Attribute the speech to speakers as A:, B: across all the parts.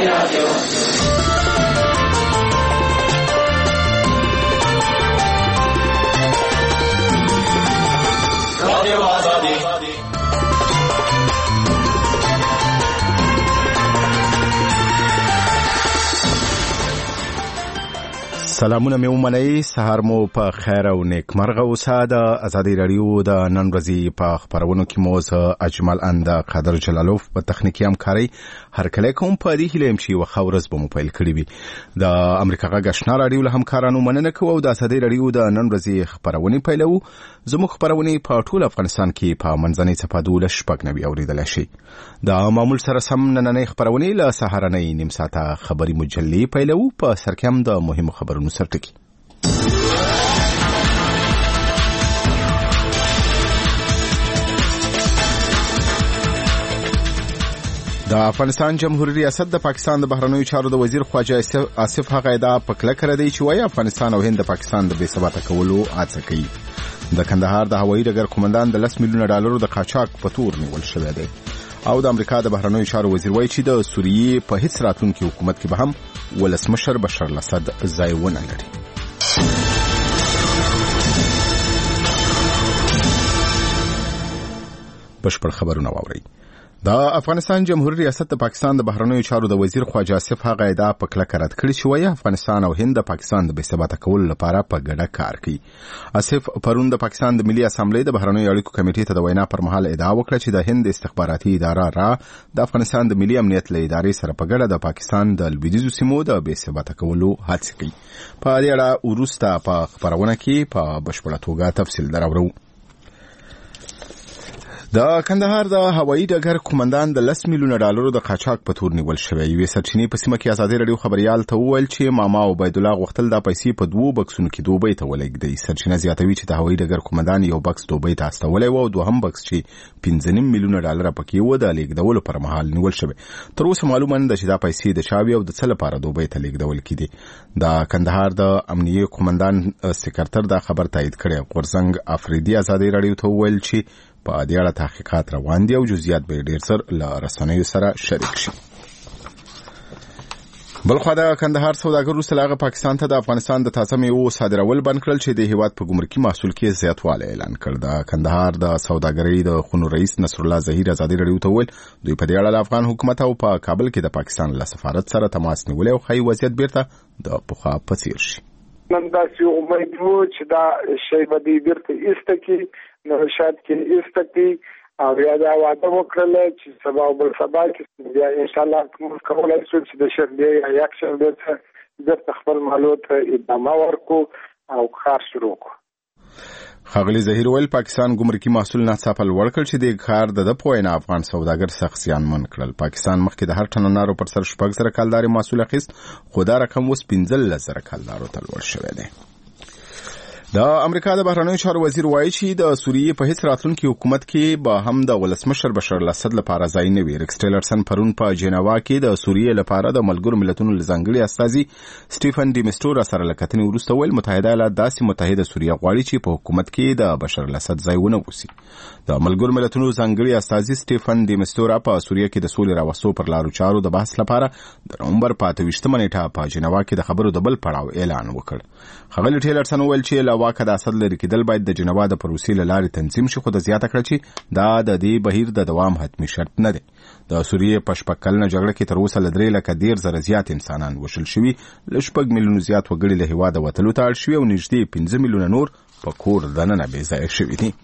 A: سلامونه مې ومنئ، سهار مو په خیر او نیکمرغه اوسه. د ازادي رادیو د نن ورځې په خبرونو کې مو اجمل اند قادر جلالوف په تخنیکی همکاري هر کله کوم په دې هیله چې وخت ورځ به مو پیل کړی وي. د امریکا غږ آشنا رادیو له همکارانو مننه کوو. د ازادي رادیو د نن ورځې خبرونه پیلو. زموږ خبرونه په ټول افغانستان کې په منځنۍ صفه 12 اوریدل شي. د معمول سره سم نننۍ خبرونه له سهارنۍ نیم ساعته خبري مجلې پیلو. په سرکم د مهمو خبرونو سرټکی. د افغانستان جمهوریت ریاست د پاکستان د بهرنیو چارو د وزیر خواجه آصف هغه ادعا په کلکه ردی چې وايي افغانستان او هند د پاکستان د بې ثباته کولو هڅه کوي. د کندهار د هوایي ډګر قومندان د 10 میلیونه ډالرو د قاچاق په تور نیول شوی دی. او د امریکا د بهرنیو چارو وزیر وایي چې د سوریې په هیڅ راتلونکي حکومت کې به هم ولسمشر بشار الاسد ځای ونه لري. بشپړ خبرونه واورئ. د افغانستان جمهوریت ریاست د پاکستان د بهرنیو چارو د وزیر خواجه آصف هغه ادعا په کلکه رد کړې چې وايي افغانستان او هند د پاکستان د بې ثباته کولو لپاره په ګډه کار کوي. آصف پرون د پاکستان د ملي اسامبلې د بهرنیو اړیکو کمیټې ته د وینا پر مهال ادعا وکړه چې د هند استخباراتي اداره را د افغانستان د ملي امنیت له ادارې سره په ګډه د پاکستان د لویدیځو سیمو د بې ثباته کولو هڅه کوي. په دې اړه وروسته په خبرونه کې په بشپړه توګه تفصیل دراوړو. د کندهار د هوایي ډګر قومندان د 10 میلیونه ډالرو د قاچاق په تور نیول شوی. یوې سرچینې په سیمه کې ازادي رادیو خبريال ته وویل چې ماما عبید الله غوښتل د پیسې په 2 بکسونو کې دوبۍ ته ولېږدي. سرچینه زیاتوي چې د هوایي ډګر قومندان یو بکس دوبۍ ته استولې و او دوهم بکس چې 15 میلیونه ډالر پکې و د لیږدولو پر مهال نیول شوی. تر اوسه معلومه نه ده چې دا پیسې د چاوي او د څه لپاره دوبۍ ته لیږدول کیدي. د کندهار د امنیه قومندان سکرټر دا خبر تایید کړی. غورزنګ افریدي ازادي رادیو ته وویل چې په دې اړه تحقیقات روان دي او جزئیات به ډیر سر له رسنیو سره شریک شي. بلخو د کندهار سوداګر وروسته پاکستان ته د افغانستان د تازه میوو صادرول بند کړل چې د هیواد په ګمرکي محصول کې زیاتوالی اعلان کړ. د کندهار د سوداګرۍ د خونو رئیس نصر الله ظهیر ازادي رادیو ته وویل دوی په دې اړه د افغان حکومت او په کابل کې د پاکستان له سفارت سره تماس نیولی او ښایي وضعیت بیرته د پخوا په څیر شي.
B: من داسې امید وو چې دا شی به دې بیرته ایسته کړي، نو شاید کې ایسته کړي او بیا دا واده وکړل چې سبا او بل سبا کې بیا انشاءالله موږ کولی شو چې د شنبې یا یک شنبې څخه بیرته خپل مالو ته ادامه ورکړو او کار شروع کړو.
A: ښاغلي ظهیر ویل پاکستان ګمرکي محصول ناڅاپه لوړ کړ چې د کار د په وینا افغان سوداګر سخت زیانمن کړل. پاکستان مخکې د هر ټن نارو پر سر 6,000 کلداري محصول اخیست، خو دا رقم اوس 15,000 کلدارو ته لوړ شوی دی. د امریکا د بهرنیو چارو وزیر وایي چې د سوریې په هیڅ راتلونکي حکومت کې به هم د ولسمشر بشار الاسد لپاره ځای نه وي. ریکس ټیلرسن پرون په جنیوا کې د سوریې لپاره د ملګرو ملتونو ځانګړي استازي سټیفن ډي میسټورا سره لکتنې وروسته ویل متحده ایالات داسې متحده سوریه غواړي چې په حکومت کې د بشار الاسد ځای ونه وسی. د ملګرو ملتونو ځانګړي استازي سټیفن ډي میسټورا په سوریه کې د سولې راوستو پر لارو چارو د بحث لپاره د نومبر 28 نیټه په جنیوا کې د خبرو د بل پړاو اعلان وکړ. ښاغلي ټیلرسن ویل چې له واکه د اسد لري کېدل باید د جنیوا د پروسې له لارې تنظیم شي، خو د زیاته کړه چې دا د دې بهیر د دوام حتمي شرط نه دی. د سوریې په 6 کلنه جګړه کې تر اوسه له 3,10,000 زیات انسانان وژل شوي، له 6 میلیونو زیات وګړي له هېواده وتلو ته اړ شوي او نږدې 15 میلیونه نور په کور دننه بېځایه شوي دي.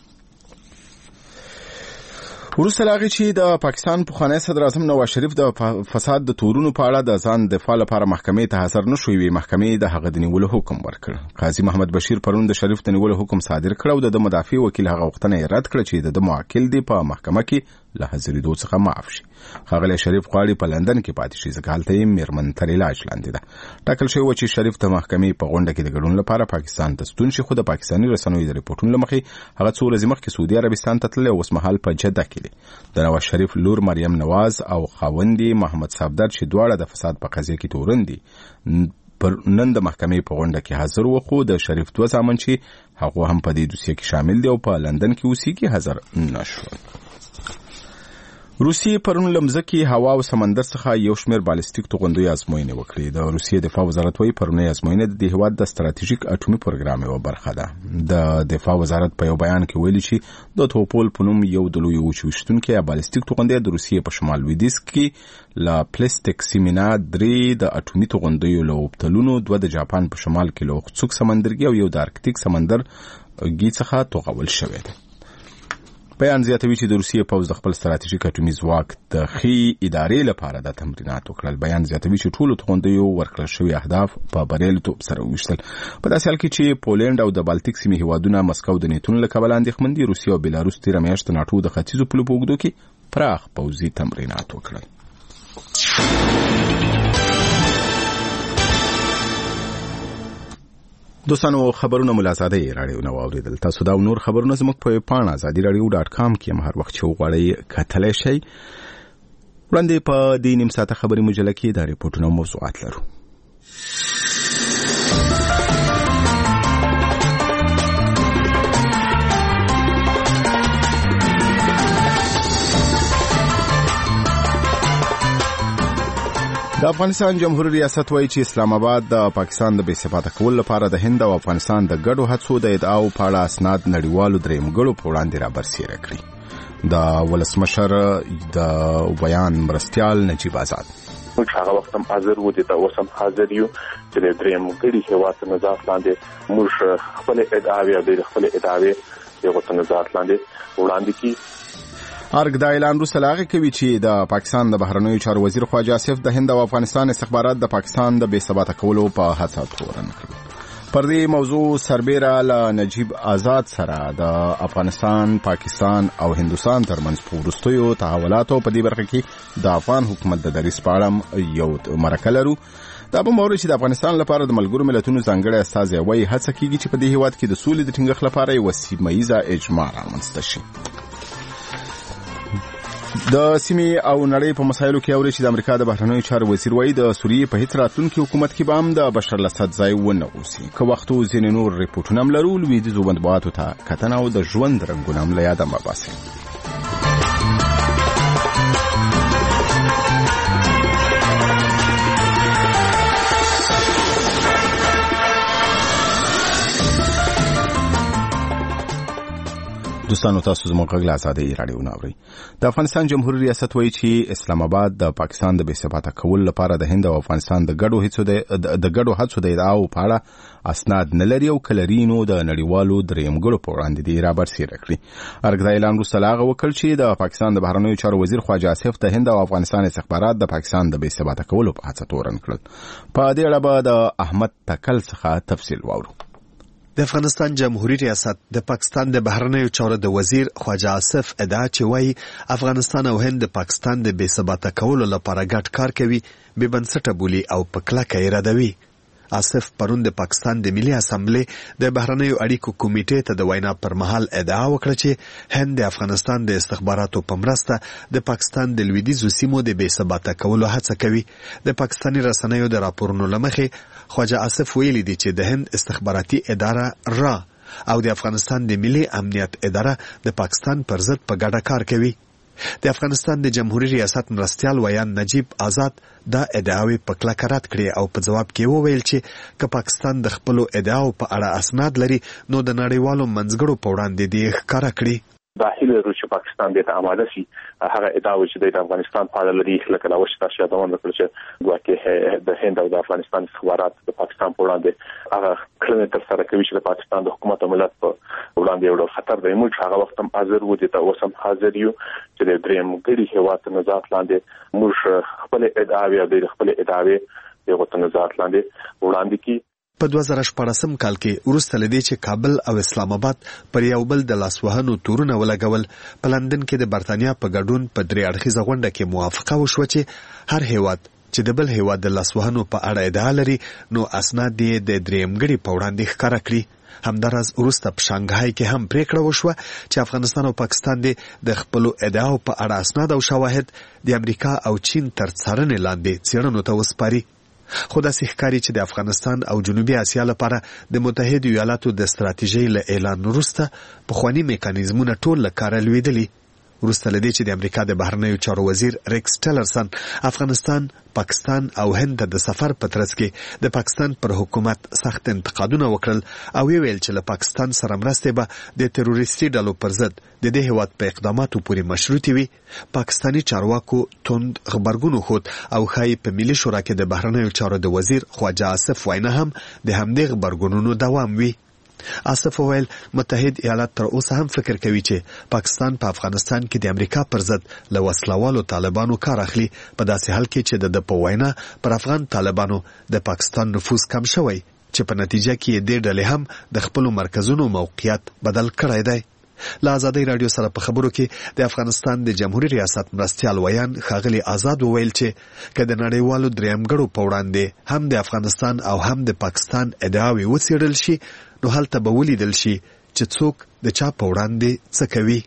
A: وروسته له هغې چې د پاکستان پخوانی صدر اعظم نواز شریف د فساد د تورونو په اړه د ځان دفاع لپاره محکمې ته حاضر نه شوی وي، محکمې د هغه د نیولو حکم ورکړ. قاضي محمد بشیر پرون د شریف د نیولو حکم صادر کړ او د مدافع وکیل هغه غوښتنه یې رد کړه چې د موکل دی په محکمه کې له حاضرېدو څخه معاف شي. ښاغلی شریف غواړي په لندن کې پاتې شي، ځکه هلته یې مېرمن تر علاج لاندې ده. ټاکل شوی و چې شریف د محکمې په غونډه کې د ګډون لپاره پاکستان ته ستون شي، خو د پاکستاني رسنیو د ریپورټونو له مخې هغه څو ورځې مخکې سعودي عربستان ته تللی او اوس مهال په جده کې دی. د نواز شریف لور مریم نواز او خاوندې محمد صابدر چې دواړه د فساد په قضیه کې تورن دي نن د محکمې په غونډه کې حاضر و، خو د شریف 2 زامن چې هغه هم په دې دوسیه کې شامل دي او په لندن کې اوسېږي حاضر نشول. روسیې پرون لمزکی هوا او سمندر څخه یو شمېر بالستیک توغندوی ازموینې وکړې. د روسیې دفاع وزارت وايي پرونی ازموینې د هیواد د ستراتیژیک اټومي پروګرام یوه برخه ده. د دفاع وزارت په یو بیان کې ویلي چې د توپول په نوم یو د لوی وچ ویشتونکي بالستیک توغندی د روسیې په شمال لویدیځ کې له پلاستیک سیمینا 3 د اټومي توغندیو له وبتلونو 2 د جاپان په شمال کې له اوخڅوک سمندرګي او یو د ارکټیک سمندر ګي څخه توغول شوی دی. بیان زیاتوي چې د روسیې پوځ د خپل ستراتیژیک اټومي ځواک د ښې ادارې لپاره د تمرینات وکړل. بیان زیاتوي چې ټولو توغندیو ورکړل شوي اهداف په بریالیتوب سره وویشتل. په داسې حال کې چې پولینډ او د بالتیک سیمې هیوادونه مسکو د نیتونو له کبله اندېښمن دي، روسیه او بیلاروس تېره میاشت د ناټو د ختیځو پولو په اوږدو کې پراخ پوځي تمرینات وکړل. دوستانو خبرونه ملازاده رادیو نو اوریدل. تاسو دا نور خبرونه زموږ په پاڼه azadiradio.com کې هم هر وخت چې وغواړئ کتلی شئ. وړاندې په دې نیم ساعته خبري مجله کې دا ریپورټونه او موضوعات لرو. د افغانستان جمهوریت ریاست وایي چې اسلام آباد د پاکستان د بې ثباته کولو لپاره د هند او افغانستان د ګډو هڅو د ادعاو په اړه اسناد نړیوالو درېیمګړو په وړاندې رابرسېره کړي. د ولسمشر د بیان مرستیال نجیب آزاد
C: موږ هغه وخت هم حاضر وو، د اوس هم حاضر یو چې د درېیمګړي هېواد په نظارت لاندې موږ خپل ادعاوې او د خپل ادعاوې یو په نظارت لاندې وړاندې کړي.
A: ارګ دا اعلان وروسته له هغې کوي چې د پاکستان د بهرنیو چارو وزیر خواجه آصف د هند او افغانستان استخبارات د پاکستان د بې ثباته کولو په هڅه تورن کړل. پر دې موضوع سربیره له نجیب آزاد سره د افغانستان، پاکستان او هندوستان ترمنځ په وروستیو تحولاتو په دې برخه کې د افغان حکومت د دریځ په اړه یو مرکه لرو. دا به موري چې د افغانستان لپاره د ملګرو ملتونو ځانګړی استازی وایي هڅه کیږي چې په دې هیواد کې د سولې د ټینګښت لپاره یوه سیمه ییزه اجماع رامنځته شي. د سیمې او نړۍ په مسایلو کې اوري چې د امریکا د بهرنیو چارو وزیر وایي د سوریې په هیڅ راتلونکي حکومت کې به هم د بشر الاسد ځای ونه اوسي. که وخت ځینې نور ریپورټونه هم لرو، لویدیځو مطبوعاتو ته کتنه او د ژوند رنګونه هم له یاده مه باسئ. دوستانو تاسو زموږ غږ له ازادۍ راډیو نه اورئ. د افغانستان جمهوریت ریاست وایي چې اسلام آباد د پاکستان د بې ثباته کولو لپاره د هند او افغانستان د ګډو هڅو د ادعاو په اړه اسناد نه لري او که لري نو د نړیوالو درېیمګړو په وړاندې دې رابرسېره کړي. ارګ دا اعلان وروسته له هغه وکړ چې د پاکستان د بهرنیو چارو وزیر خواجه آصف د هند او افغانستان استخبارات د پاکستان د بې ثباته کولو په هڅه تورن کړل. په دې اړه به د احمد تکل څخه تفصیل واورو.
D: د افغانستان جمهوریت ریاست د پاکستان د بهرنیو چارو د وزیر خواجه آصف ادعا چې وایي افغانستان او هند د پاکستان د بې ثباته کولو لپاره ګډ کار کوي بې بنسټه بولي او په کلکه یې ردوي. آصف پرون د پاکستان د ملي اسامبلې د بهرنیو اړیکو کمیټې ته د وینا پر مهال ادعا وکړه چې هند د افغانستان د استخباراتو په مرسته د پاکستان د لویدیځو سیمو د بې ثباته کولو هڅه کوي. د پاکستاني رسنیو د راپورونو له مخې خواجه آصف ویلي دي چې د هند استخباراتي اداره را او د افغانستان د ملي امنیت اداره د پاکستان پر ضد په ګډه کار کوي. د افغانستان د جمهوریت ریاست مرستیال ویان نجیب آزاد دا ادعاوې په کلکه رد کړې او په ځواب کې وویل چې که پاکستان د خپلو ادعاو په اړه اسناد لري نو د نړیوالو منځګړو په وړاندې دې ښکاره کړي.
C: داخل لرو چې پاکستان دې ته آماده شي هغه ادعاوې چې د افغانستان په اړه لري لکه دا چې تاسو یادونه وکړه چې ګواکې د هند او د افغانستان استخبارات د پاکستان په وړاندې هغه کړنې ترسره کوي چې د پاکستان د حکومت او ملت په وړاندې یو خطر دی. موږ هغه وخت هم حاضر وو، د اوس هم حاضر یو چې د درېیمګړي هېواد په نظارت لاندې موږ خپل ادعاوې او د خپل ادعاوې یو په نظارت لاندې وړاندې کړي.
D: په 2014 کال کې وروسته لدې چې کابل او اسلام آباد پر یو بل د لاسوهنو تورونه ولګول، په لندن کې د برتانیا په ګډون په 3 اړخیزه غونډه کې موافقه وشوه چې هر هیواد چې د بل هیواد د لاسوهنو په اړه ادعا لري نو اسناد یې د درېیمګړي په وړاندې ښکاره کړي. همداراز وروسته په شانګهای کې هم پریکړه وشوه چې افغانستان او پاکستان د خپلو ادعاو په اړه اسناد او شواهد د امریکا او چین تر څارنې لاندې څېړنو ته وسپاري. خو داسې ښکاري چې د افغانستان او جنوبي اسیا لپاره د متحدو ایالاتو د ستراتیژۍ له اعلان وروسته پخواني میکانیزمونه ټول له کاره لوېدلي. وروسته لدې چې د امریکا د بهرنیو چارو وزیر ریکس ټیلرسن افغانستان، پاکستان او هند ته د سفر په ترڅ کې د پاکستان پر حکومت سخت انتقادونه وکړل او ویل چې له پاکستان سره مرستې به د تروریستي ډلو پر ضد د دې هیواد په اقداماتو پورې مشروطې وي. پاکستانی چارواکو توند خبرګون خود او خای په ملي شورا کې د بهرنیو چارو د وزیر خواجه آصف وینا هم د همدې خبرګونونو دوام وي. آصف ویل متحد ایالات تر اوسه هم فکر کوي چې پاکستان په افغانستان کې د امریکا پر ضد له وسلوالو طالبانو کار اخلي، په داسې حال کې چې د په وینا پر افغان طالبانو د پاکستان نفوذ کم شوی چې په نتیجه کې د ډلې هم د خپل مرکزونو موقعیت بدل کړی دی. له ازادي رادیو سره په خبرو کې د افغانستان د جمهوریت ریاست مرستیال ویان ښاغلي آزاد وویل چې که د نړیوالو درېیمګړو په وړاندې هم د افغانستان او هم د پاکستان ادعاوې وڅېړل شي نو هلته به ولیدل شي چې څوک د چا په وړاندې څه کوي.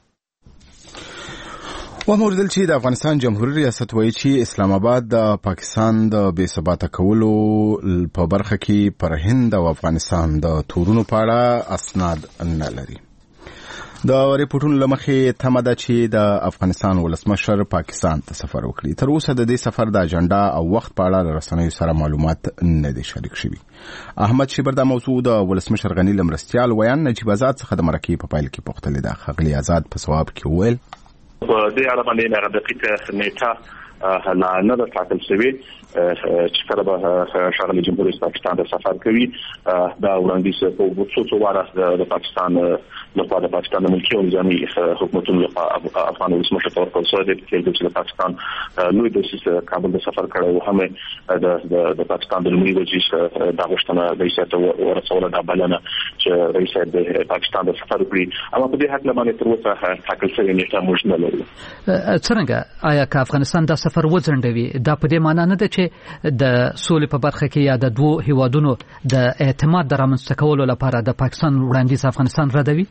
A: وموردل چې د افغانستان جمهوریت ریاست وایي چې اسلام آباد د پاکستان د بې ثباته کولو په برخه کې پر هند او افغانستان د تورونو په اړه اسناد نه لري. د ریپورتونو لمخې تمه ده چې د افغانستان ولسمشر پاکستان ته سفر وکړي. تر اوسه د دې سفر د اجنډا او وخت په اړه رسنیو سره معلومات نه دي شریک شوي. احمد شیبر د موضوع د ولسمشر غنی لمرستیال ویان نجیب آزاد څخه د مرکې په پایل کې پوښتنه ده. ښاغلي آزاد په ځواب کې وویل
C: په دې اړه باندې هغه دقیقه نیټه لا نه ده ټاکل شوې چې کله به ښاغلي جمهوریت پاکستان ته سفر کوي. دا وړاندیز په څو واره د پاکستان لخوا د پاکستان د ملکي او نظامي حکومتونو لخوا افغان ولسمشر ته ورکړل شوی دی چې د پاکستان لوی دسیسه کابل ته سفر کړی و. هم د پاکستان د لومړي وزیر دا غوښتنه رئیس ته ورسوله، دا بلنه چې رئیس د پاکستان د سفر وکړي، اما په دې حق باندې تر اوسه ټاکل شوې نیټه موږ نه لرو.
E: څرنګه آیا که افغانستان دا سفر وځنډوي دا په دې معنی نه ده چې د سولې په برخه کې یا د دوو هیوادونو د اعتماد د رامنځته کولو لپاره د پاکستان وړاندیز افغانستان ردوي؟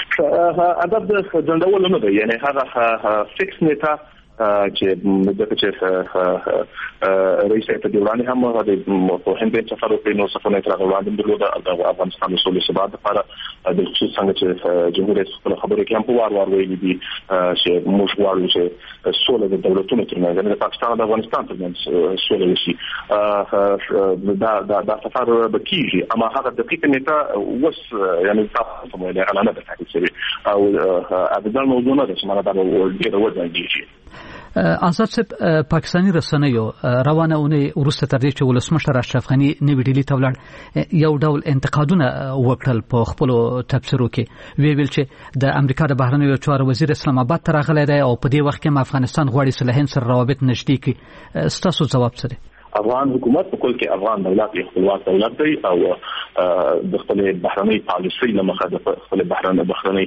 C: ادب د ځنډولو نه دی، یعنی هغه فکس نیټه چې دغه رئیس ته دی وړاندې هم د هند سفر وکړي نو سفر نه تر وړاندې درلوده د افغانستان د سولې ثبات لپاره د خصوص څنګه چې جمهوریت خپل خبرې کې هم په وار ویلي دي چې موږ غواړو چې سولې د دولتونو ترمنځ د پاکستان او افغانستان ترمنځ سولې وشي. دا سفر به کیږي، اما هغه دقیقه نیټه اوس یعنی تاسو ته مې اعلان نه کړی چې او ابدال موضوع نه ده چې ما دا ډېر وځي.
E: آزاد صاحب، پاکستانی رسنیو روانه اونۍ وروسته تر دې چې ولسمشر اشرف غنی نوی ډیلی ته ولاړ یو ډول انتقادونه وکړل په خپل تبصرو کې، ویل چې د امریکا د بهرنیو چارو وزیر اسلام آباد ته راغلی دی او په دې وخت کې افغانستان غواړي چې له هند سره روابط نږدې کړي. ستاسو ځواب څه دی؟
C: افغان حکومت په کل کې افغان دولت یو خپلواک دولت دی او د خپل بهرنۍ پالیسۍ لمخه د خپل بهرنۍ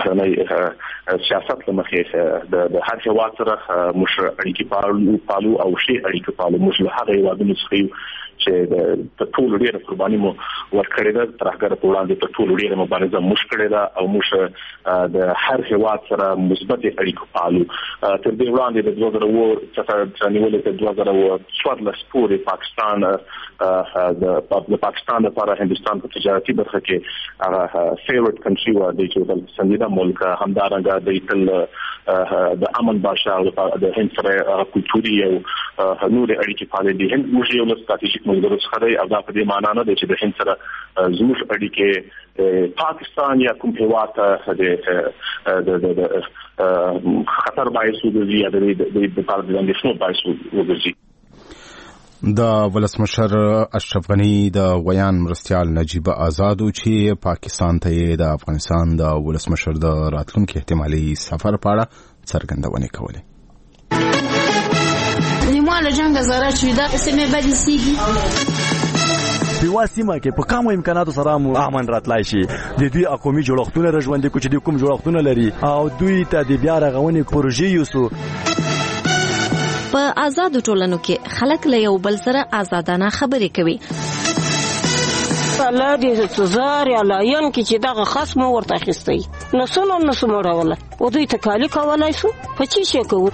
C: سیاست لمخه د هر هیواد سره موږ اړیکې پالو او شی اړیکې پالو. موږ له هغه هیوادونو څخه چې د ټول ډیره قرباني مو ورکړې ده، ترهګر په وړاندې د ټول ډیره مبارزه موږ کړې ده او موږ د هر هیواد سره مثبت اړیکې پالو. تر دې وړاندې د 2000 څخه نیولې تر 2014 پورې پاکستان د پاکستان لپاره هندستان په تجارتي برخه کې هغه فیورټ کنټری و دی چې د سنجیده ملک همدارنګه د تل د امن بادشاه او د هند سره کلتوري او نور اړیکې پالې دي. هند موږ یو ستراتیژیک ملګری څخه دی او دا په دې معنی نه دی چې د هند سره زموږ اړیکې پاکستان یا کوم هیواد د خطر باعث وګرځي یا د پاره د اندېښنو باعث وګرځي.
A: د ولسمشر اشرف غنی د ویان مرستیال نجیب آزاد چې پاکستان ته د افغانستان د ولسمشر د راتلونکي احتمالي سفر په اړه څرګندونه کوله.
F: نیمه جنگ زاره چې دا سمې بدې سیږي
G: په واسطه کې په کومو امکاناتو سره مو امن راتلای شي. د دوی اقومي جوړښتونه رژوندې کوي چې کوم جوړښتونه لري او دوی ته د بیا رغونې پروژې یوسو.
H: په آزادو ټولنو کې خلک له یو بل سره آزادانه خبرې کوي.
I: الله دې تزار یا لاین کې چې دغه خصم ورته اخیستی نو څنګه راوله او دوی تکالی کولای شو په چی شي کوو.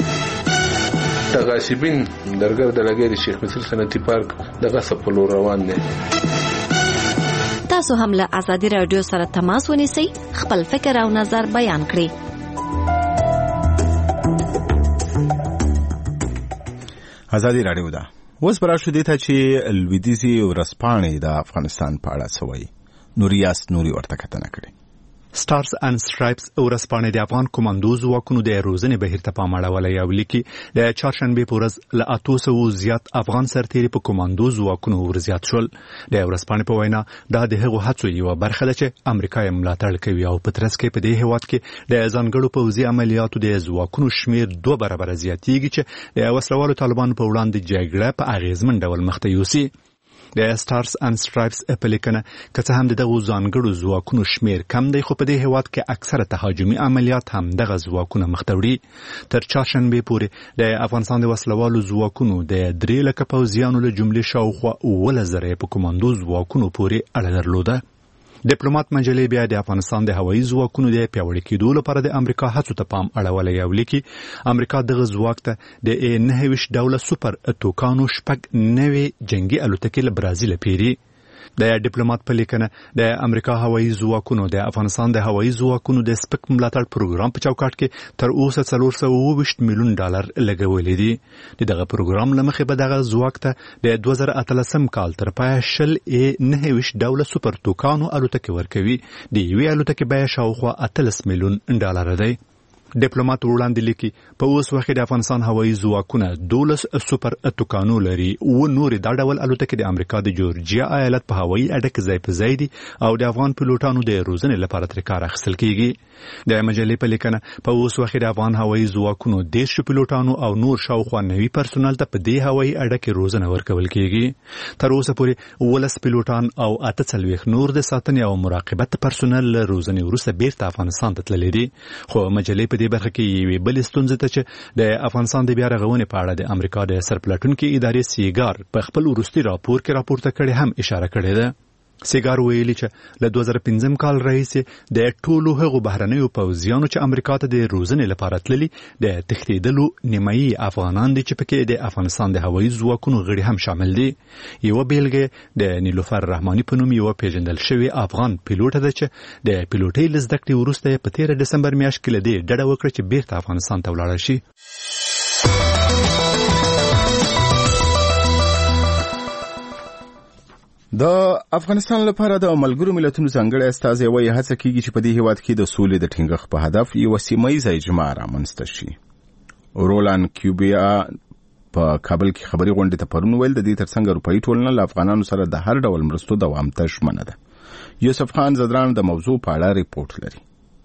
J: تغاصبین درګر د لګیری شیخ مسعود صنعتي پارک دغه سپلو روان دي.
H: تاسو هم له آزادي رادیو سره تماس ونیسئ، خپل فکر او نظر بیان کړئ.
A: ازادي راډیو ده. اوس براشو دي ته چې لویدیزي ورسپانې د افغانستان په اړه سوي نوریاس نوري ورته کتنه کړي.
K: سټارز اند سټرایپس ورسپانې د افغان کمانډو ځواکونو د روزنې بهیر ته پام اړولی او لیکي د چهارشنبې په ورځ له 800 زیات افغان سرتیري په کمانډو ځواکونو ورزیات شول. د ورسپانې په وینا دا د هغو هڅو یوه برخه ده چې امریکا یې ملاتړ کوي او په ترڅ کې په دې هېواد کې د ځانګړو پوځي عملیاتو د ځواکونو شمېر 2 برابره زیاتېږي چې د وسلوالو طالبانو په وړاندې جګړه په اغېزمن ډول مخته یوسي. د سټارز اند سټرایپس په لیکنه که څه هم دغه ځانګړو ځواکونو شمېر کم دی، خو په دې هېواد کې اکثره تهاجمي عملیات هم دغه ځواکونه مخته وړي. تر چهارشنبې پورې د افغانستان د وسلوالو ځواکونو د 3 لکه پوځیانو له جملې شاوخوا 11,000 په کمانډو ځواکونو پورې اړه درلوده. ډیپلوماټ مجلې بیا د افغانستان د هوایي ځواکونو د پیاوړي کېدو لپاره د امریکا هڅو ته پام اړولی او لیکي امریکا دغه ځواک ته د 29 ډوله سوپر توکانو 6 نوې جنگي الوتکې له برازیل پیري. د ډیپلوماټ په لیکنه د امریکا هوایي ځواکونو د افغانستان د هوایي ځواکونو د سپک ملاتړ پروګرام په چوکاټ کې تر اوسه 420 میلیون ډالر لګولي دي. دغه پروګرام له مخې به دغه ځواک ته د 2013 کال تر پایه 29 ډوله سوپر توکانو الوتکې ورکوي. د یوې الوتکې بیه شاوخوا 18 میلیون ډالر دی. ډیپلوماټ وړاندې لیکي په اوس وخت د افغانستان هوایي ځواکونه 12 سوپر توکانو لري او نورې دا ډول الوتکې د امریکا د جورجیا ایالت په هوایي اډه کې ځای په ځای دي او د افغان پیلوټانو د روزنې لپاره ترې کار اخیستل کیږي. د مجلې په لیکنه په اوس وخت د افغان هوایي ځواکونو 10 پیلوټانو او نور شاوخوا 90 پرسونل ته په دې هوایي اډه کې روزنه ورکول کیږي. تر اوسه پورې 19 پیلوټان او 48 نور د ساتنې او مراقبت پرسونل له روزنې وروسته بیرته افغانستان ته تللي دي. خو مجلې په دې برخه کې یوې بلې ستونزې ته چې د افغانستان د بیا رغونې په اړه د امریکا د سرپلټونکې ادارې سیګار په خپل وروستي راپور کې راپورته کړی هم اشاره کړې ده. سیګار ویلي چې له 2015 کال راهیسې د ټولو هغو بهرنیو پوځیانو چې امریکا ته د روزنې لپاره تللي د تښتېدلو نیمایي افغانان دي چې پکې د افغانستان د هوایي ځواکونو غړي هم شامل دي. یوه بیلګه د نیلوفر رحماني په نوم یوه پیژندل شوې افغان پیلوټه ده چې د پیلوټۍ له زده کړې وروسته یې په 13 ډسمبر میاشت کې له دې ډډه وکړه چې بیرته افغانستان ته ولاړه شي.
A: د افغانستان لپاره د ملګرو ملتونو ځانګړی استازی وايي هڅه کیږي چې په دې هېواد کې د سولې د ټینګښت په هدف یوه سیمهییزه اجماع رامنځته شي. رولان کیوبیا په کابل کې خبري غونډې ته پرون ویل د دې ترڅنګ اروپایي ټولنه له افغانانو سره د هر ډول مرستو دوام ته ژمنه ده. یوسف خان زدران د موضوع په اړه ریپورت لري.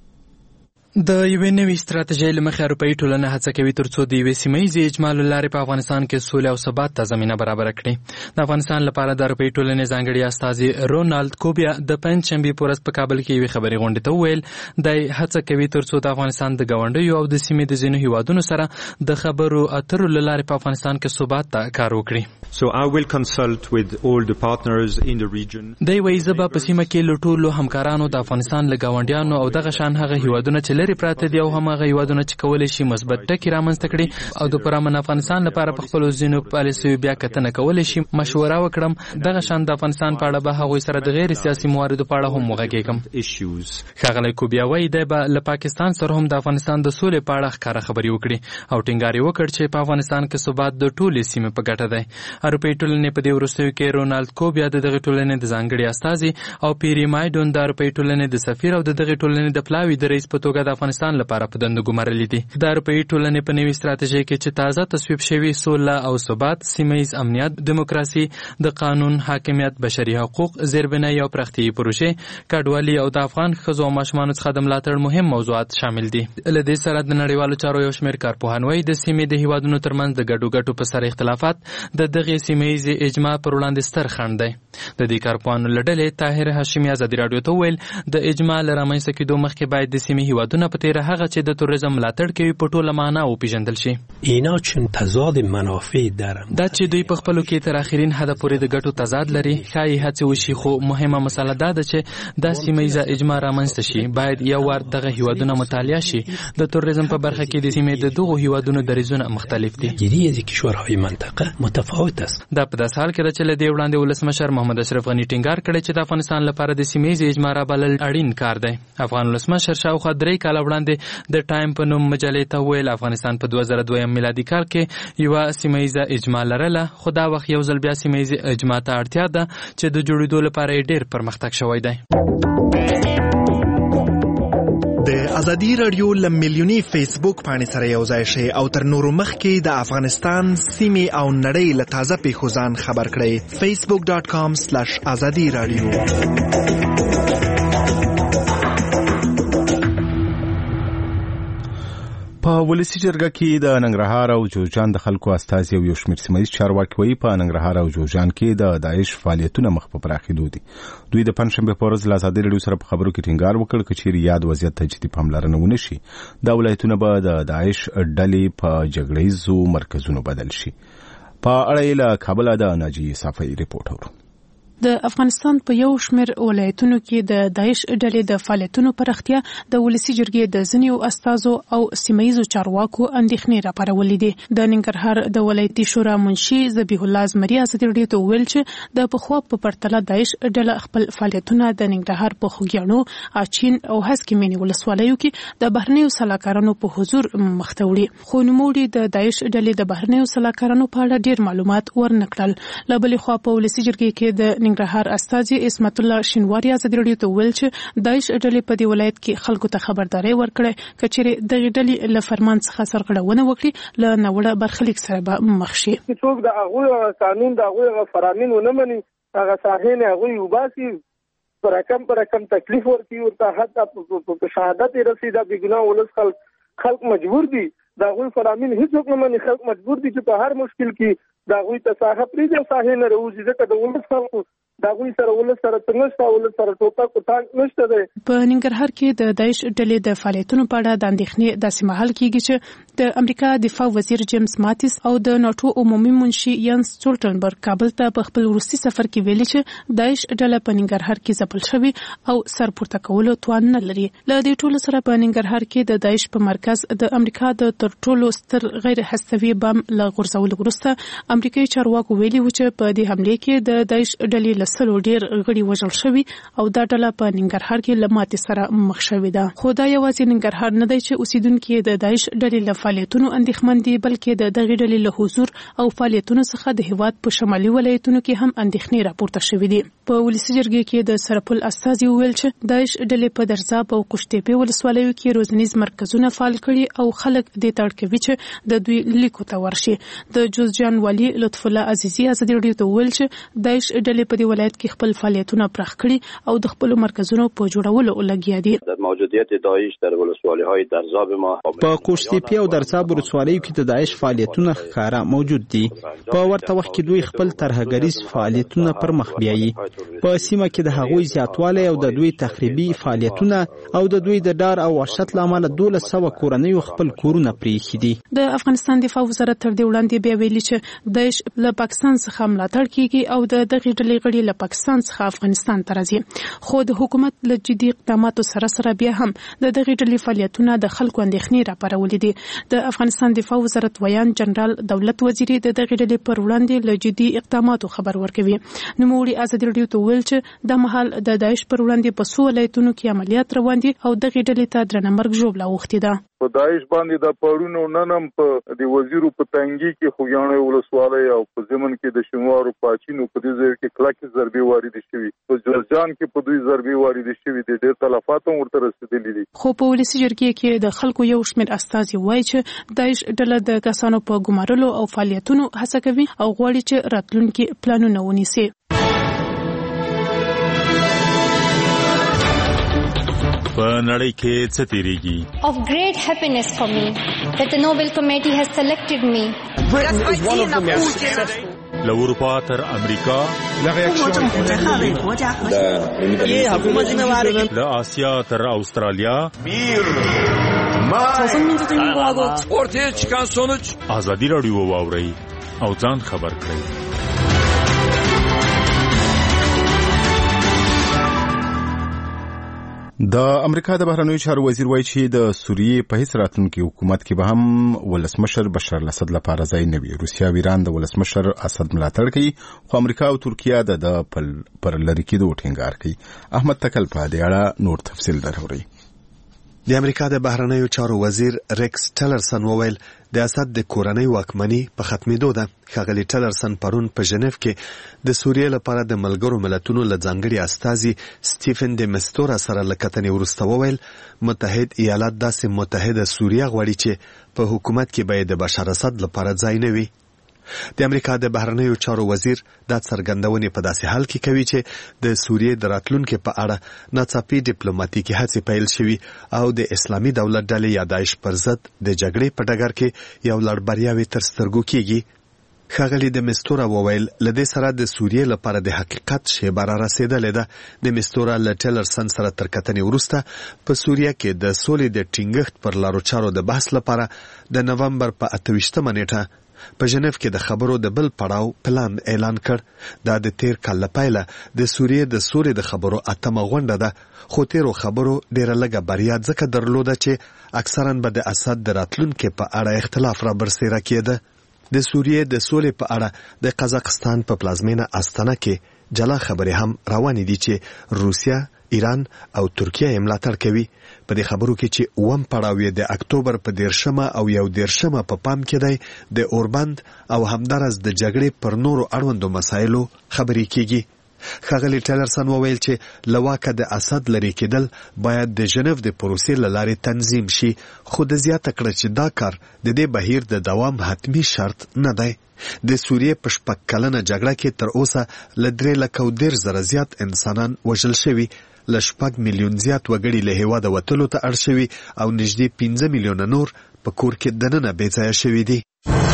L: د یوې نوې ستراتیژۍ له مخې اروپایي ټولنه هڅه کوي ترڅو د یوې سیمهییزې اجماع له لارې په افغانستان کې سولې او ثبات ته زمینه برابره کړي. د افغانستان لپاره د اروپایي ټولنې ځانګړي استازي رونالد کوبیا د پنجشنبې په ورځ په کابل کې یوې خبري غونډې ته وویل دی هڅه کوي ترڅو د افغانستان د ګاونډیو او د سیمې د ځینو هیوادونو سره د خبرو اترو له لارې په افغانستان کې ثبات ته کار وکړي.
M: So I will consult with all the partners in the region.
L: دی وایي زه به په سیمه کې له ټولو همکارانو د افغانستان له ګاونډیانو او دغه شان هغه هیوادونه چې لرې پراته دي او هماغه هیوادونه چې کولی شي مثبت ټکي رامنځته کړي او د پرامن افغانستان لپاره په خپلو ځینو پالیسیو بیا کتنه کولی شي مشوره وکړم. دغه شان د افغانستان په اړه به هغوی سره د غیر سیاسي مواردو په اړه هم وغږېږم. ښاغلی کوبیا وایي دی به له پاکستان سره هم د افغانستان د سولې په اړه ښکاره خبرې وکړي او ټینګار یې وکړ چې په افغانستان کې ثبات د ټولې سیمې په ګټه دی. اروپایي ټولنې په دې وروستیو کې رونالد کوبیا د دغې ټولنې د ځانګړي استازي او پیری مایډون د اروپایي ټولنې د سفیر او د دغې ټولنې د پلاوي د رئیس په توګه د افغانستان لپاره په دندو ګمارلي دي. د اروپایي ټولنې په نوې ستراتیژۍ کې چې تازه تصویب شوي سوله او ثبات، سیمهییز امنیت، دیموکراسي، د قانون حاکمیت، بشري حقوق، زیربنایي او پراختیایي پروژې، کډوالي او د افغان ښځو او ماشومانو څخه د ملاتړ مهم موضوعات شامل دي. له دې سره د نړیوالو چارو یو شمېر کارپوهان وایي د سیمې د هیوادونو ترمنځ د ګډو ګټو په سر اختلافات د دغې سیمهییزې اجماع پر وړاندې ستر خنډ دی. د دې کارپوهانو له ډلې طاهر هاشمي ازادي راډیو ته وویل د اجماع له رامنځته کېدو مخکې باید د سیمې هیوادونه په تېره هغه چې د توریزم ملاتړ کوي په ټوله معنا وپېژندل شي.
N: اینا چون تضاد منافع دارن
L: دا چې دوی په خپلو کې تر اخرین حده پورې د ګټو تضاد لري ښایي هڅې وشي، خو مهمه مسله دا ده چې دا سیمهییزه اجماع رامنځته شي. باید یو وار دغه هیوادونه مطالعه شي. د توریزم په برخه کې د سیمې د دغو هیوادونو دریځونه مختلف دي.
N: گیری کشورهای منطقه متفاوت است.
L: دا په داسې حال کې ده چې له دې وړاندې ولسمشر محمد اشرف غني ټینګار کړی چې د افغانستان لپاره د سیمهییزې اجماع رابلل اړین کار دی. افغان ولسمشر شاوخوا 3 کاله کال وړاندې د ټایم په نوم مجلې ته ویل افغانستان په 2002 میلادي کال کې یو سیمه‌ایزه اجماع لرله، خو دا وخت یو ځل بیا سیمه‌ایزه اجماع ته اړتیا ده چې د جوړېدو لپاره ډېر پرمختګ شوی دی.
O: د ازادي رادیو ل میلیونی فیسبوک باندې سره یو ځای شي او تر نورو مخکې د افغانستان سیمې او نړۍ له تازه پیښو ځان خبر کړئ. facebook.com/azadi radio.
A: په ولسی جرګه کې د ننګرهار او جوزجان د خلکو استازي او یو شمېر سیمه‌یز چارواکي وایي په ننګرهار او جوزجان کې د داعش فعالیتونه مخ په پراخېدو دي. دوی د پنځشنبه په ورځ له ازادي رادیو سره په خبرو کې ټینګار وکړ چې چیرې یاد وضعیت ته جدي پاملرنه ونه شي دا ولایتونه به د داعش ډلې په جګړیزو مرکزونو بدل شي. په اړه له کابل د ناجی صافی ریپورت اورو.
P: د افغانستان په یو شمېر ولایتونو کې د داعش ډلې د فعالیتونو پراختیا د ولسی جرګې د ځینو استازو او سیمه‌یزو چارواکو اندېښنې راپارولې دي. د ننګرهار د ولایتي شورا منشي ذبیح الله زمری ازادي رادیو ته ویل چې د پخوا په پرتله داعش ډله خپل فعالیتونه د ننګرهار په خوږیاڼو، اچین او هسکمینی ولسوالیو کې د بهرنیو سلاکارانو په حضور مخته وړي، خو نوموړي د داعش ډلې د بهرنیو سلاکارانو په اړه ډېر معلومات ورنکړل. له بلې خوا په ولسی جرګې کې د ننګرهار استازي اسمت الله شینواری ازادي رادیو ته ویل چې داعش ډلې په دې ولایت کې خلکو ته خبرداري ورکړه کچېرې د ډلې له فرمان څخه سرغړونه وکړي له نوړه برخلیک سره به مخ شي.
Q: څوک د هغه قانون د هغه فرامین ونه مني هغه صحیح نه هغه وباسي پر رقم تکلیف ورکړي او ته حتی په شهادت رسیدا بګناه ولس خلک مجبور دي دا غوي فرامین هیڅوک نه مني. خلک مجبور دي چې په هر مشکل کې دا غوي تصاحب لري او صحیح نه روزي ځکه د ولس خلکو دا غوي سره ولس سره څنګه ولس سره ټوپک او ټانک نشته دی.
P: په ننګرهار کې د داعش ډلې د فعالیتونو په اړه د اندېښنې داسې مهال کېږي چې د امریکا دفاع وزیر جیمز ماتیس او د ناتو عمومي منشي ینس سټولټنبرګ کابل ته په خپل وروستي سفر کې ویلي چې داعش ډله په ننګرهار کې ځپل شوی او سرپورته کولو توان نه لري. له دې ټولو سره په ننګرهار کې د داعش په مرکز د امریکا د تر ټولو ستر غیر هستوي بم له غورځولو وروسته امریکایي چارواکو ویلي و چې په دې حمله کې د داعش ډلې له سلو ډېر غړي وژل شوي او دا ډله په ننګرهار کې له ماتې سره مخ شوې ده. خو دا یوازې ننګرهار نه دی چې اوسیدونکي د داعش ډلې له فعالیتونو اندېښمن دي بلکې د دغې ډلې له حضور او فعالیتونو څخه د هیواد په شمالي ولایتونو کې هم اندېښنې راپورته شوې دي. په ولسی جرګې کې د سرپل استازي ویل چې داعش ډلې په درزاب او قشتېپې ولسوالیو کې روزنیز مرکزونه فعال کړي او خلک دې ته اړ کوي چې د دوی لیکو ته ورشي. د جوزجان والی لطف الله عزیزي ازادي رادیو ته ویل چې داعش ډلې په دې ولایت کې خپل فعالیتونه پراخ کړي او د خپل مرکزونو په جوړولو لګیا دي.
R: د موجودیت داعش در ولسوالی‌های درزاب ما
S: په قشتېپې او درزاب ولسوالیو کې د داعش فعالیتونه ښکارا موجود دي. په ورته وخت کې دوی خپل ترهګریز فعالیتونه پر مخ بیایي. په سیمه کې د هغوی زیاتوالی او د دوی تخریبي فعالیتونه او د دوی د ډار او وحشت لامل 1200 کورنۍ خپل کورونه پریښي دي.
P: د افغانستان دفاع وزارت تر دې وړاندې بیا ویلي چې داعش له پاکستان څخه ملاتړ کیږي او د دغې ډلې غړي له پاکستان څخه افغانستان ته راځي. خو د حکومت له جدي اقداماتو سره بیا هم د دغې ډلې فعالیتونه د خلکو اندېښنې راپارولې دي. د افغانستان دفاع وزارت ویان جنرال دولت وزیری د دغې ډلې پر وړاندې له جدي اقداماتو خبر ورکوي. نوموړي ازادي رادیو ته ویل چې د مهال د داعش پر وړاندې په څو ولایتونو کې عملیات روان دي او دغې ډلې ته درنه مرګ ژوبله اوښتې ده.
T: په داعش باندې د پړونو ننم په د وزیرو په تنګي کې خوګیاڼو ولسوالۍ او په ضمن کې د شینوارو پاچینو په دې ځای کې کلکې ضربې واردې شوي. په جوزجان کې په دوی ضربې واردې شوي دي. ډېر تلفات هم ورته رسېدلي دي.
P: خو په ولسي جرګې کې د خلکو یو شمېر استازي وایي چې داعش ډله د کسانو په ګمارلو او فعالیتونو هڅه کوي او غواړي چې راتلونکي پلانونه ونیسي.
K: په نړۍ کې څه تیریږي؟
U: Of great happiness for me that the Nobel Committee has selected me.
K: له اروپا تر امریکا، له آسیا تر استرالیا،
V: ortaya çıkan sonuç
K: ازادي رادیو واوري او ځان خبر کړئ.
A: د امریکا د بهرنیو چارو وزیر وایي چې د سوریې په هیڅ راتلونکي حکومت کې به هم ولسمشر بشار الاسد لپاره ځای نه وي. روسیا او ایران د ولسمشر اسد ملاتړ کوي خو امریکا او ترکیه د پر لری کېدو ټینګار کوي. احمد تکل په دې اړه نور تفصیل دروري.
B: د امریکا د بهرنیو چارو وزیر ریکس ټیلرسن وویل د اسد د کورنۍ واکمنۍ په ختمېدو ده. ښاغلي ټیلرسن پرون په ژنیف کې د سوریې لپاره د ملګرو ملتونو له ځانګړي استازي سټیفن د مستورا سره له کتنې وروسته وویل متحد ایالات داسې متحده سوریه غواړي چې په حکومت کې به د بشار اسد لپاره ځای نه وي. د امریکا د بهرنیو چارو وزیر دا څرګندونې په داسې حال کې کوي چې د سوریې د راتلونکي په اړه ناڅاپي ډیپلوماټیکي هڅې پیل شوي او د اسلامي دولت ډلې یا داعش پر ضد د جګړې په ډګر کې یو لړ بریاوې تر سترګو کېږي. ښاغلي د مستورا وویل له دې سره د سوریې لپاره د حقیقت شیبه را رسېدلې ده. د مستورا له ټیلرسن سره تر کتنې وروسته په سوریه کې د سولې د ټینګښت پر لارو چارو د بحث لپاره د نومبر په 28مه نیټه په ژنیف کې د خبرو د بل پړاو پلان اعلان کړ. دا د تیر کال له پیله د سوریې د سولې د خبرو 8مه غونډه ده، خو تیرو خبرو ډیره لږه بریا ځکه درلوده چې اکثرا به د اسد د راتلونکي په اړه اختلاف را برسېره کېده. د سوریې د سولې په اړه د قزاقستان په پلازمینه استانه کې جلا خبرې هم روانې دي چې روسیه، ایران او ترکیه یې ملاتړ کوي. په دې خبرو کې چې اوم پړاو د اکتوبر په 13مه او 11مه په پام کې دی د اوربند او همدارس د جګړې پر نورو اړوندو مسایلو خبرې کیږي. ښاغلي ټیلرسن وویل چې له واکه د اسد لرې کېدل باید د ژنیف د پروسې له لارې تنظیم شي، خو د زیاته کړه چې دا کار د دې بهیر د دوام حتمی شرط نه دی. د سوریې په 6 کلنه جګړه کې تر اوسه له 3,10,000 زیات انسانان وژل شوي، له 6 میلیون زیات وګړي له هیواده وتلو ته اړ شوي او نږدې 15 میلیونه نور په کور کې دننه بېځایه شوي دي.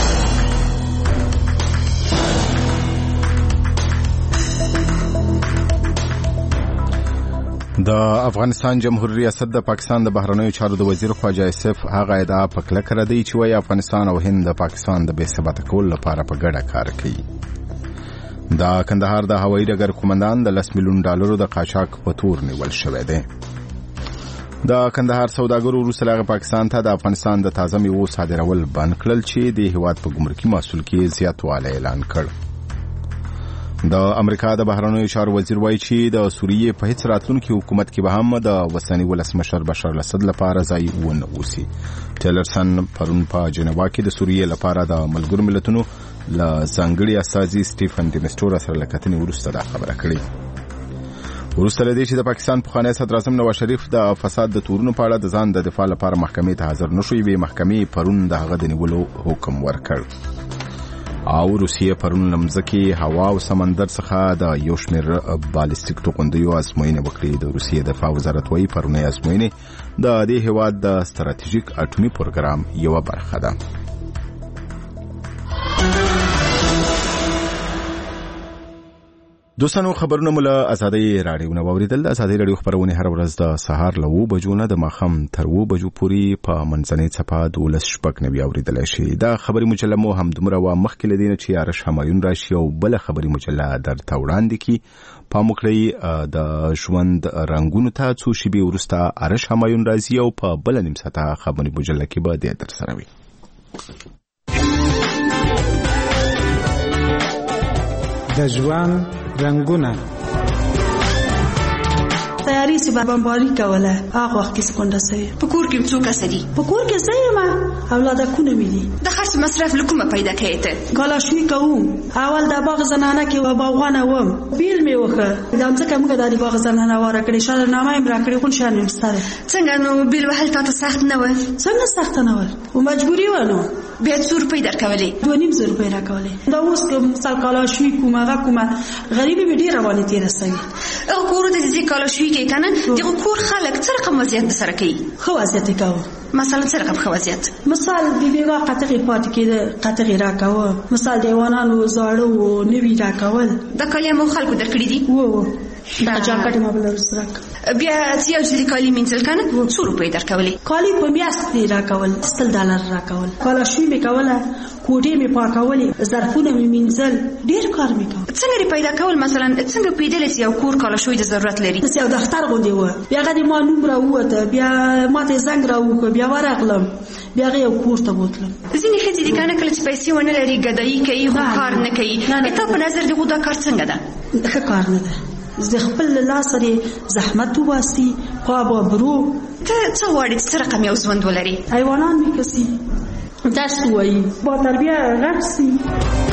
A: د افغانستان جمهوریت ریاست د پاکستان د بهرنیو چارو د وزیر خواجه اسف هغه ادعا په کلکه ردوي چې وايي افغانستان او هند د پاکستان د بې ثباته کولو لپاره په ګډه کار کوي. د کندهار د هوایي ډګر قومندان د $10 میلیون د قاچاق په تور نیول شوی دی. د کندهار سوداګرو وروسته له پاکستان ته د افغانستان د تازه میوو صادرول بند کړل چې د هیواد په ګمرکي محصول کې زیاتوالی اعلان کړ. د امریکا د بهرنیو چارو وزیر وایي چې د سوریې په هیڅ راتلونکي حکومت کې به هم د اوسني ولسمشر بشار الاسد لپاره ځای ونه اوسي. ټیلرسن پرون په جنیوا کې د سوریې لپاره د ملګرو ملتونو له ځانګړي استازي سټیفن د مستورا سره له کتنې وروسته دا خبره کړې. وروسته له دې چې د پاکستان پخوانی صدر اعظم نواز شریف د فساد د تورونو په اړه د ځان د دفاع لپاره محکمې ته حاضر نشو، یوې محکمې پرون د هغه د نیولو حکم ورکړ. او روسیه پرون لمځکې هوا او سمندر څخه د یو شمېر بالستیک توغندیو ازموینې وکړې. د روسیې دفاع وزارت وايي پرونی ازموینې د دې هیواد د ستراتیژیک اټومي پروګرام یوه برخه ده. دوستانو خبرونه مو له ازادۍ راډیو نه واوریدل. د ازادۍ راډیو خبرونه هر ورځ د سهار له 9 بجو نه د ماښام تر 2 بجو پورې په منځنۍ څپه 12:09 اوریدلای شي. دا خبري مجله مو هم دومره وا مخکې لدینه چې ارش همایون راشي او بل خبري مجله درته وړاندې کی. پام وکړئ د ژوند رنگونو ته څو شیبې وروسته ارش همایون راځي او په بل نیم ساعته خبري مجله کې به د در سره وي.
D: د ژوند رنگونه
W: تیاری سی بمباری کوله هغه وخت کې سکونډه سي
X: په کور کې څوک اسدي
W: په کور کې زېما اولاده کونه ملي
X: د خرڅ مصرف لکومه پیدا کېته
W: کلاشوي کوم اول د باغ زنانه کې و باغونه وم بیل می وخه د امځکه موږ د باغ زنانه واره کړی شاله نامه یې را کړی خو شان یې ستاره
X: څنګه نو بیل وهل تاسو سخت نه و
W: څنګه سخت نه و او مجبوری و نو
X: بیا 200 روپۍ درکولې
W: 2.5 روپۍ راکولې دا اوس کوم مثال کلاشوي کومه غریبي به ډیر روانه تیر سوي
X: او کور د دې کلاشوي کې کنه دغه کور خلک څه رقم وضعیت سره کوي
W: خو وضعیت کوي
X: مثلا څه رقم خو وضعیت
W: مثال د بیګه قطعي پات کې قطعي راکاوه مثال دیوانانو زاړو نوی راکاول
X: د کلمو خلکو درکړي دي
W: وو دا جاکټ ما بل سرک
X: بیا چې د کالی منځل کنه 200 روپۍ درکولې
W: کالی په میاشت دی راکول $100 راکول کلاشوي می کوله کوټې می پاکولې ظرفونه می منځل ډیر کار می کوم
X: څنګه پیدا کول مثلا څنګه پیدا لسی یو کور کلاشوي د ضرورت لري
W: یو دفتر غوډي و بیا غدي ما نوم را وته بیا ماته زنګ را وکړ بیا ورغلم بیا یو کور ته بوتلم
X: ځینې خځې دي کنه کله چې پیسې ونه لري ګدایي کوي خو کار نه کوي ته په نظر دی دا کار څنګه ده
W: ښه کار نه ده زه خپل لاسره زحمت وباسي خو برو
X: ته څه غواړې چې څه رقم یو ژوند ولري؟
W: حیوانات مې کسي، دشت وایي، با تربیه غټ سي.